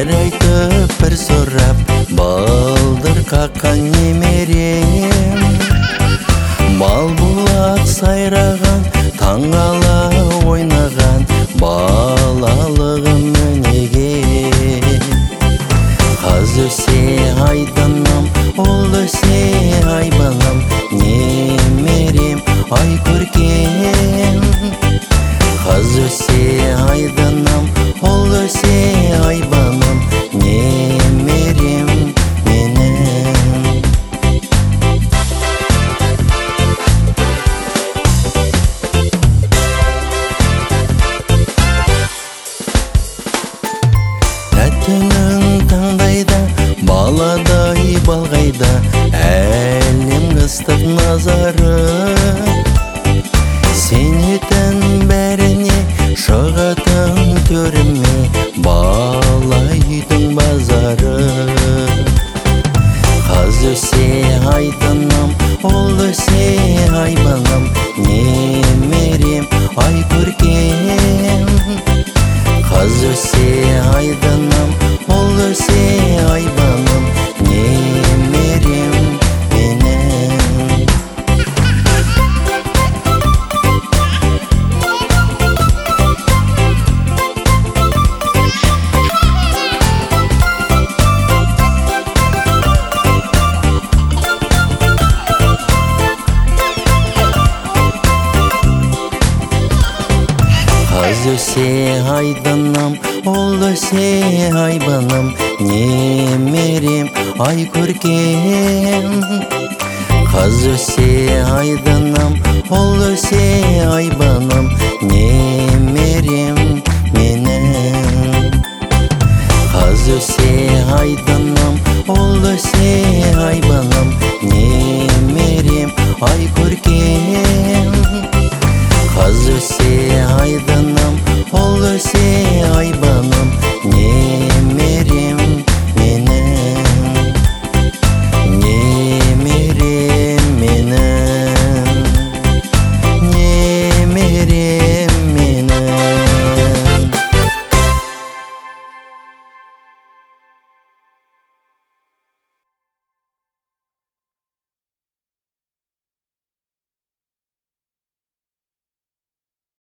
Сыр айтып бір сұрап, балдыр қаққан немерем. Мал бұлақ сайраған, таңғала ойнаған, балалығым өнеге. Қаз өсе айданам, ол өсе айбанам, немерем ай көркем. Қаз өсе айданам, ол өсе айбанам, немерем менің. Тәттінің таңдайда, баладай балғайда, әлем ыстық назары. Сенетін бәріне шығатын төріме, бала үйдің базары. Қаз өсе айданам, ол өсе айбанам, немерем ай көркем. Қаз өсе айданам, ол өсе айбанам, немерем менің. Қаз өсе айданам, ол өсе айбанам, немерем ай көркем. Қаз өсе айданам, ол өсе айбанам, немерем менің. Қаз өсе айданам, ол өсе айбанам, немерем ай көркем. Қаз өсе айданам, ол өсе